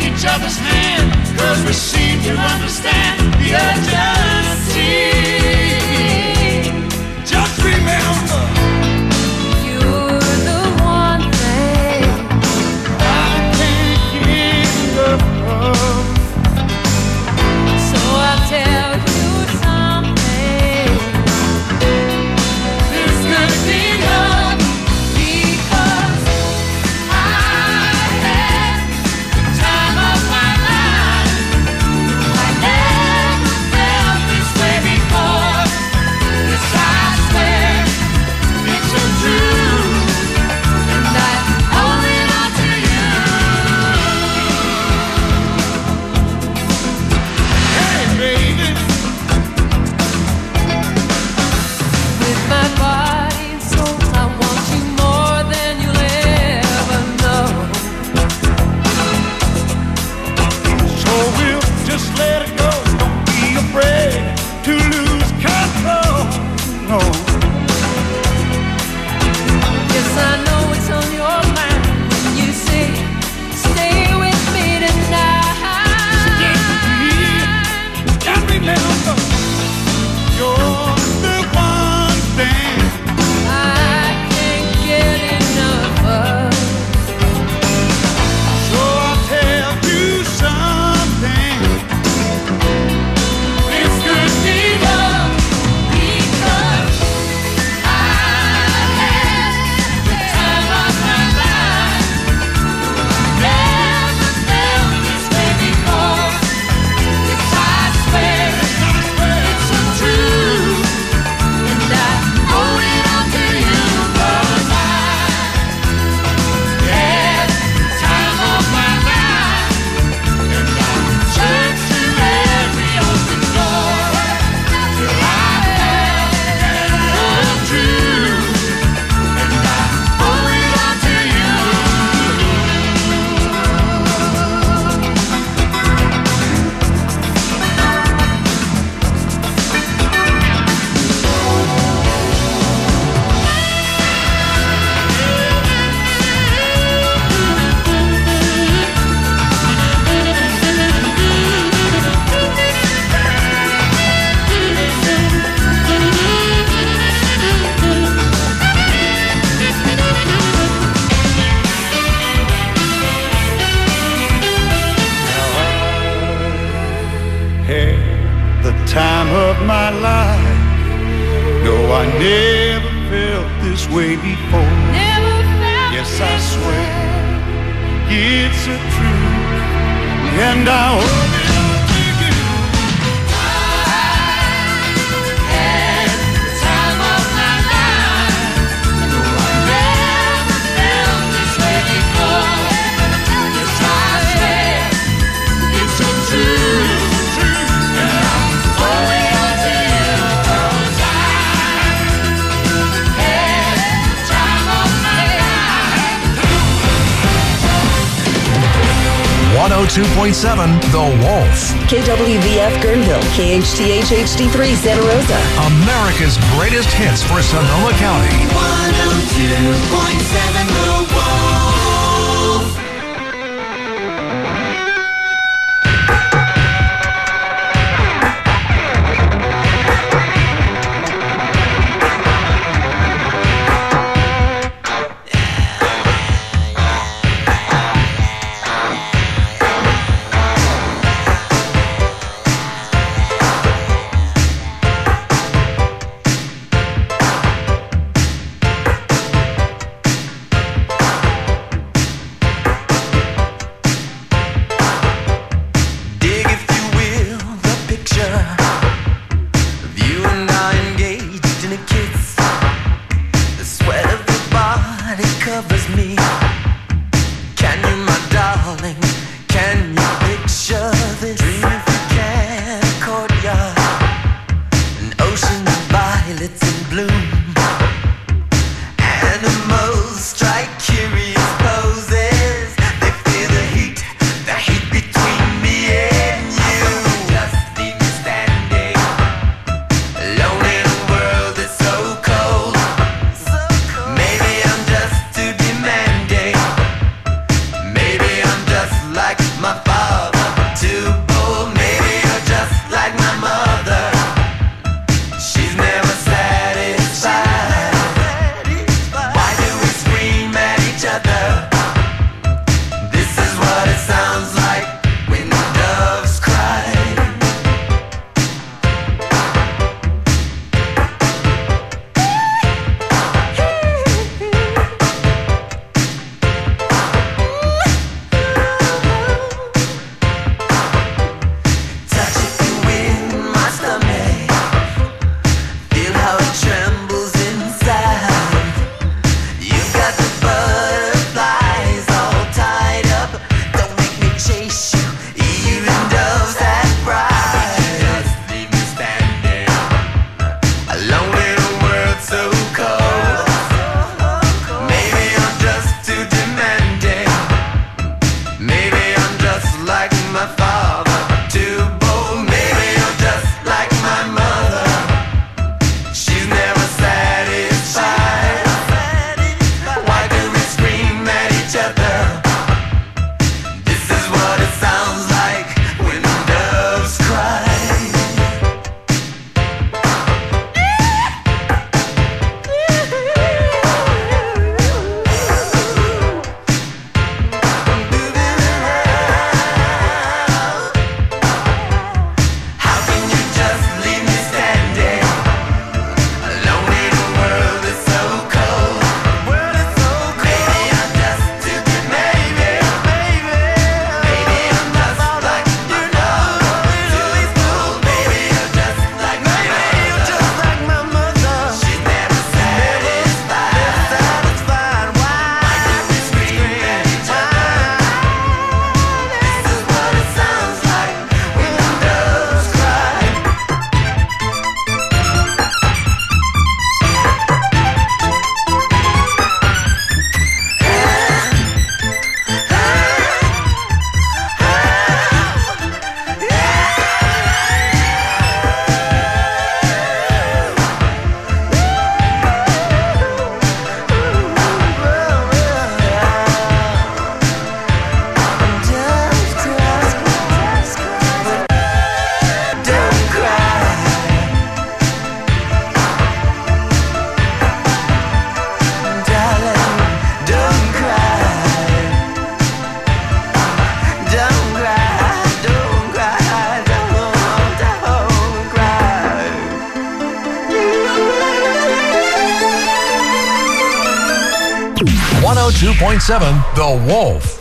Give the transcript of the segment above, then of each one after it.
each other's hand, 'cause we seem to understand the urgency. Just remember, The Wolf. KWVF Guerneville, KHTH HD3 Santa Rosa. America's greatest hits for Sonoma County. 102.7 The Wolf. my father, too bold. Maybe you're just like my mother. She's never satisfied. Why do we scream at each other? This is what it sounds like when doves cry. The Wolf.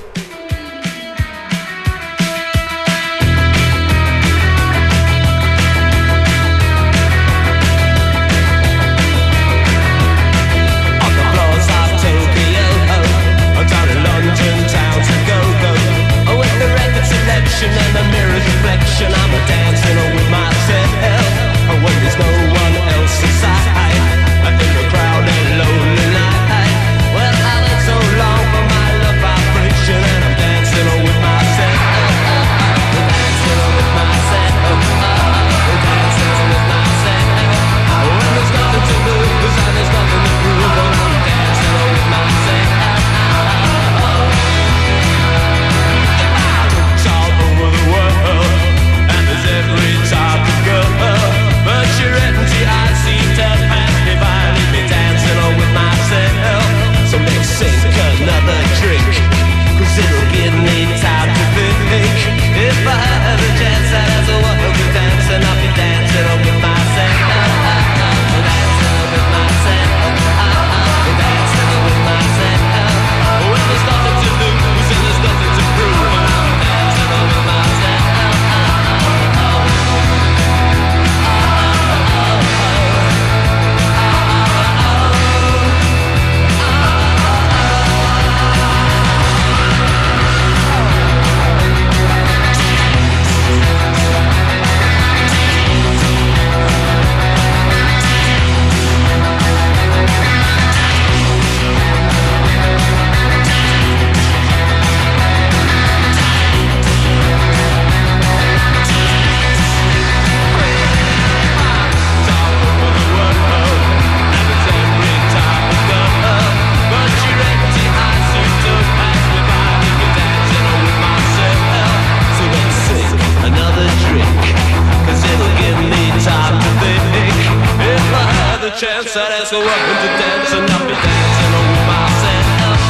Chance that I so welcome to dance and I'll be dancing with myself.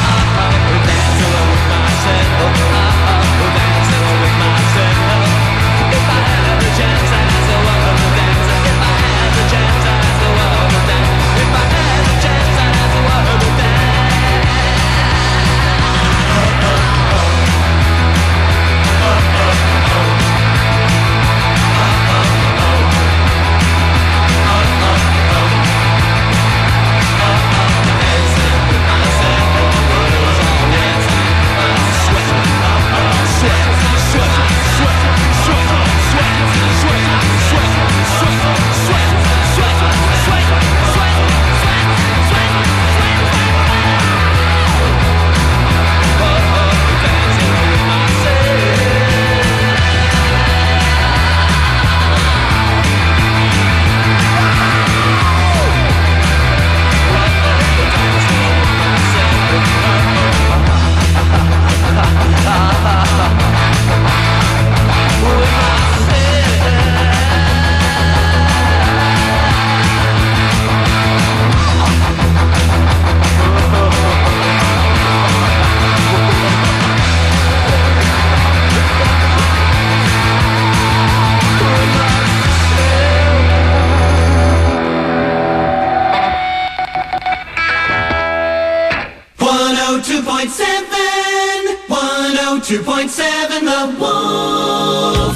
Dancing with myself. Dancing with myself. If I had the chance, I'd so welcome to dance. If I had the chance, I'd so welcome to dance. If I had the chance, I'd so welcome to dance. 102.7 The Wolf.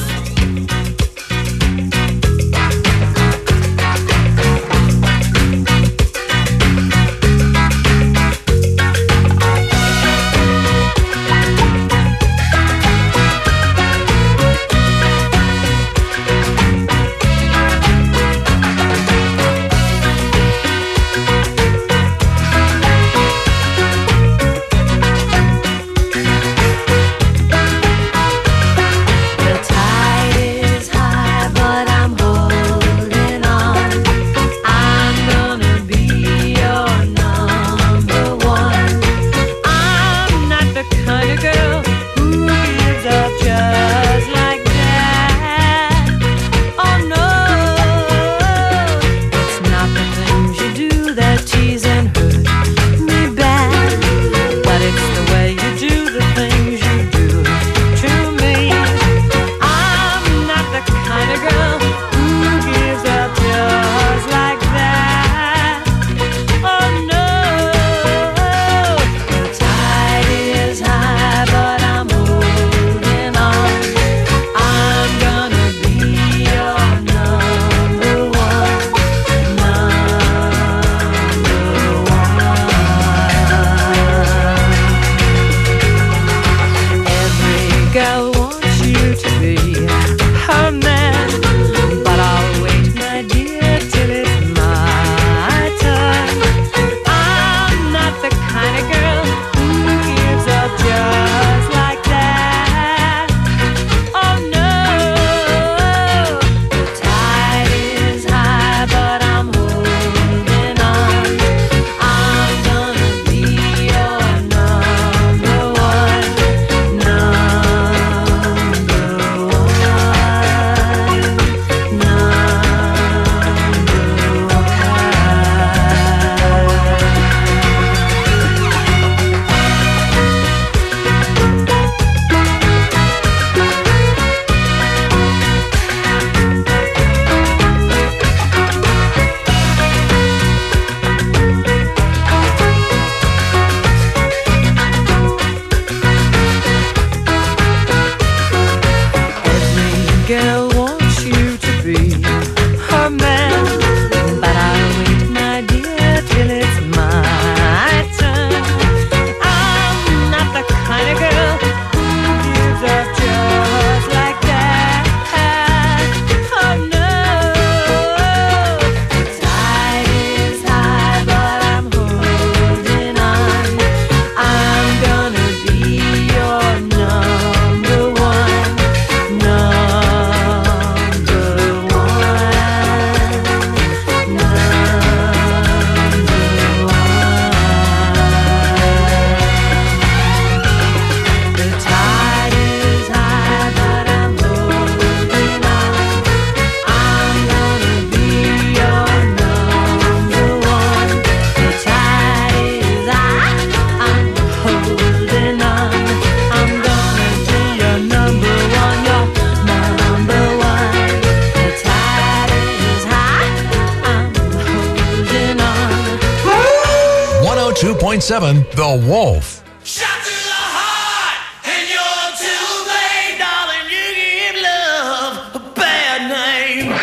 The Wolf. Shot to the heart, and you're too late, darling. You give love a bad name.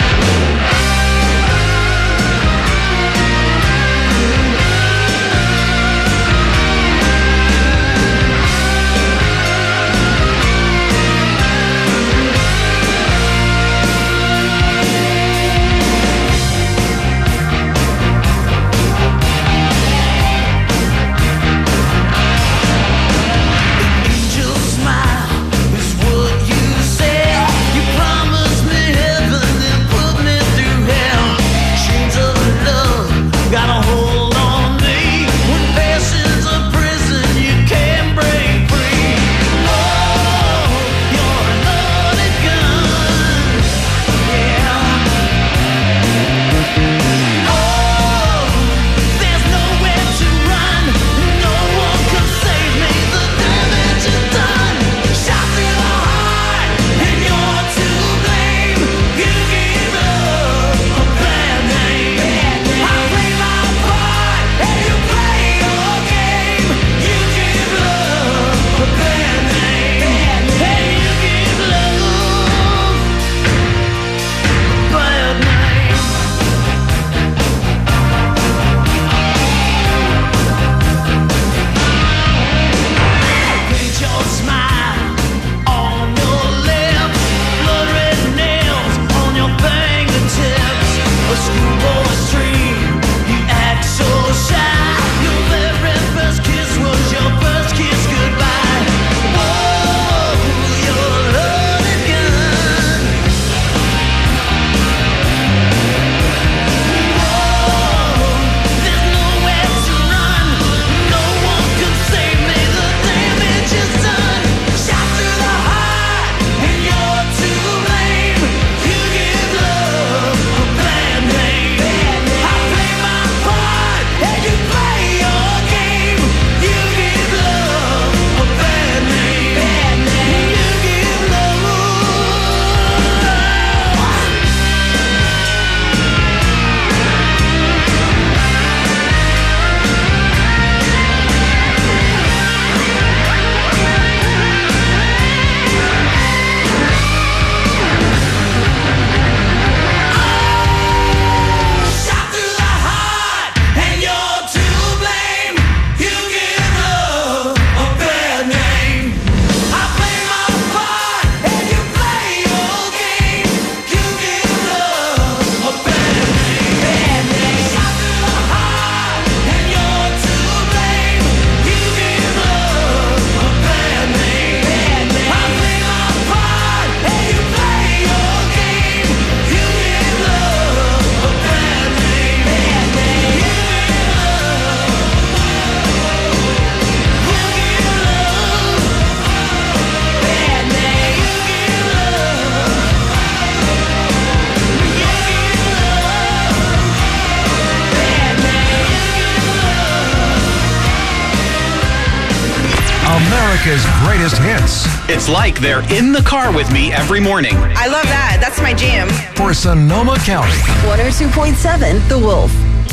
America's greatest hits. It's like they're in the car with me every morning. I love that. That's my jam. For Sonoma County. 102.7 The Wolf.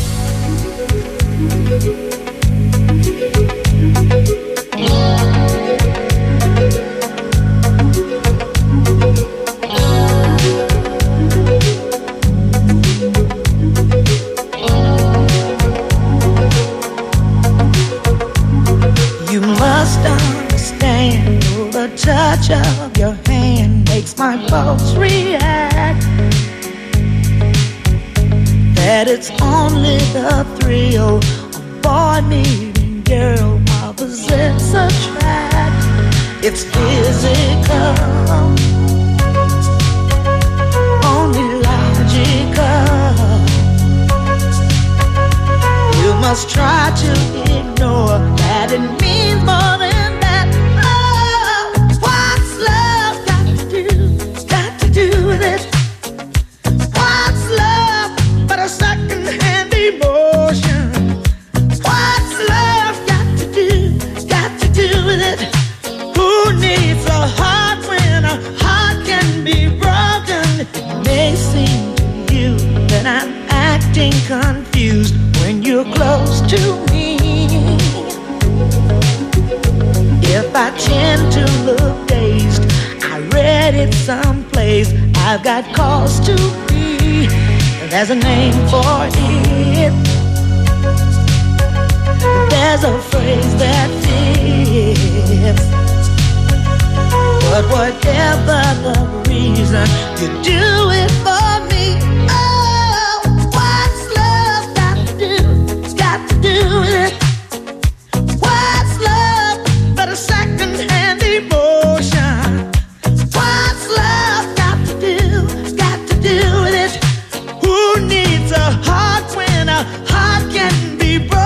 You must understand, the touch of your hand makes my pulse react. That it's only the thrill of boy meeting girl opposites attract. It's physical, only logical. You must try to ignore that it means more than that. Oh, what's love got to do? Got to do with it. What's love but a second-hand emotion? What's love got to do? Got to do with it. Who needs a heart when a heart can be broken? It may seem to you that I'm acting confused when you're close to me. If I tend to look dazed, I read it someplace. I've got cause to be. There's a name for it. There's a phrase that fits. But whatever the reason, you do it for me. Oh, what's love got to do? It's got to do with it. What's love but a second-hand emotion? What's love got to do? Got to do with it. Who needs a heart when a heart can be broken?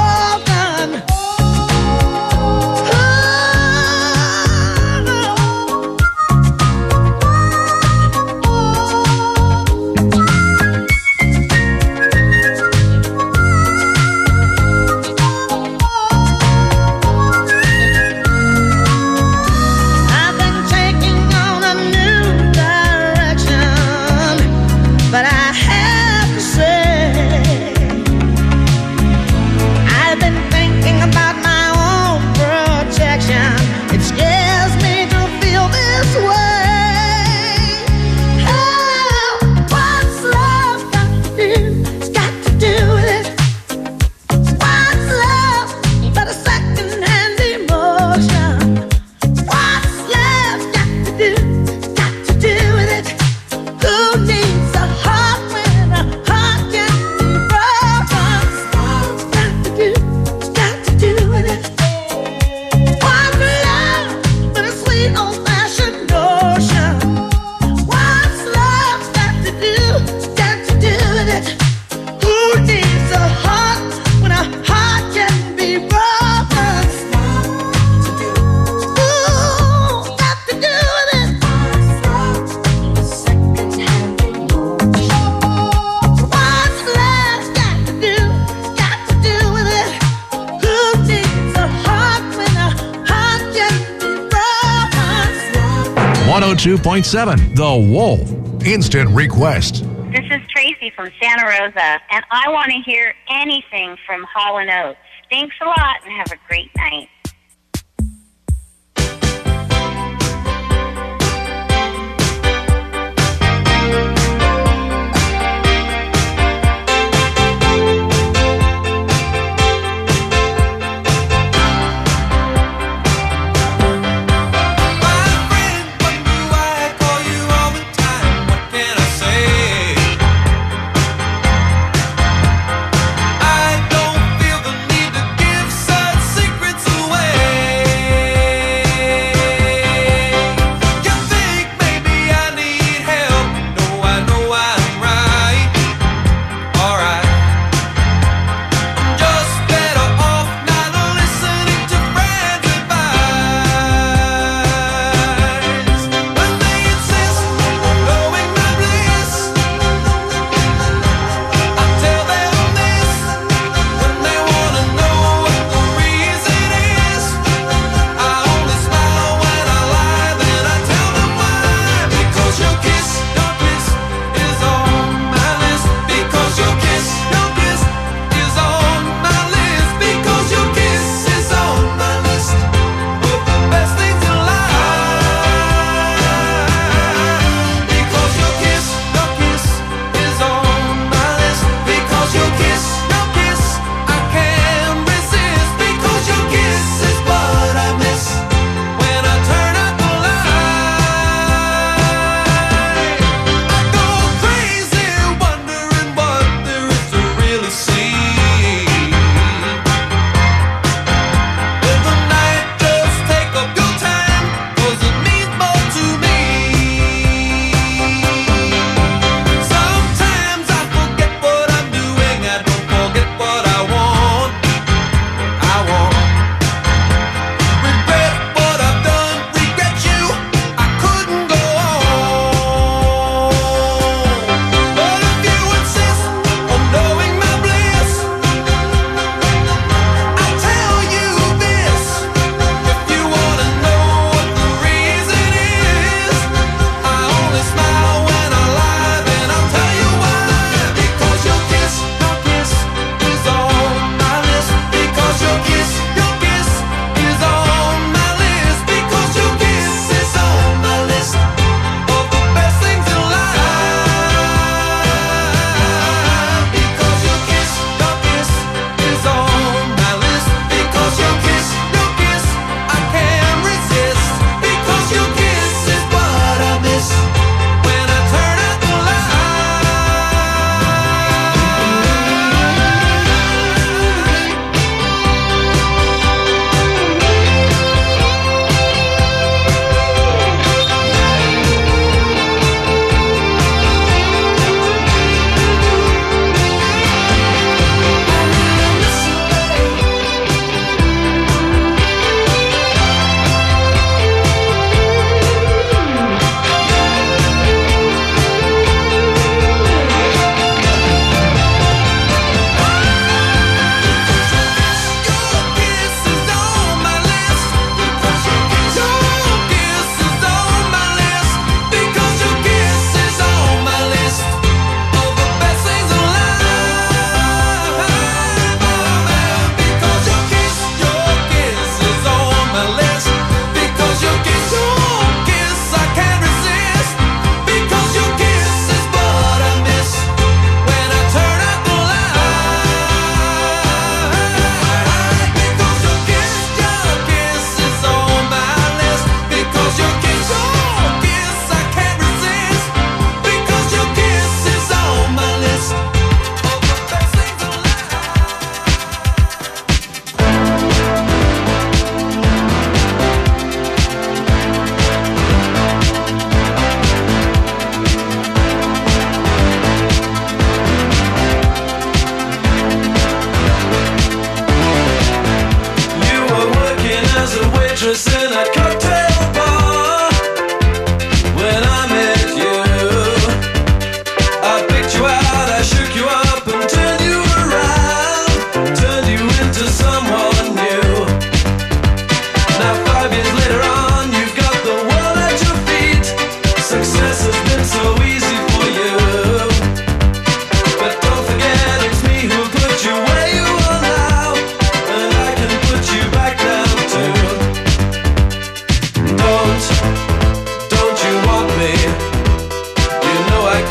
.7 The Wolf. Instant request. This is Tracy from Santa Rosa, and I want to hear anything from Hall & Oates. Thanks a lot, and have a great night. I don't feel the need to give such secrets away.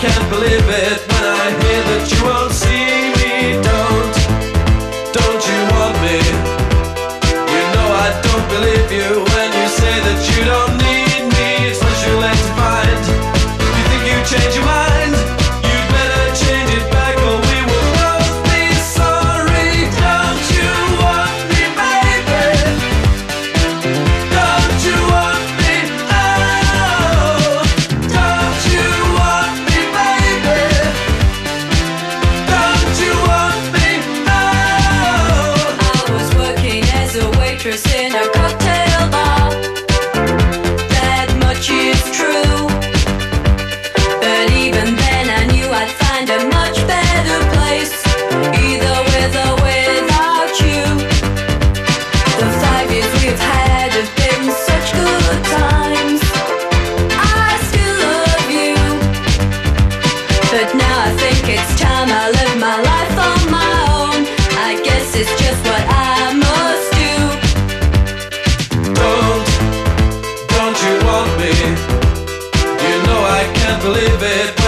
can't believe it when I hear that you won't see me. Don't you want me? You know I don't believe you when you say that you don't need me. It's much too late to find. You think you change your mind? You'd better change it back or we will both be sorry. Don't you want me, baby? Don't you want me? Oh, don't you want me, baby? Don't you want me? Oh. I was working as a waitress in a cocktail bar. That much is true. But even then I knew I'd find a much better place, either with or without you. The 5 years we've had have been such good times. I still love you, but now I think it's time I live my life on my own. I guess it's just what I must do. Don't you want me? You know I can't believe it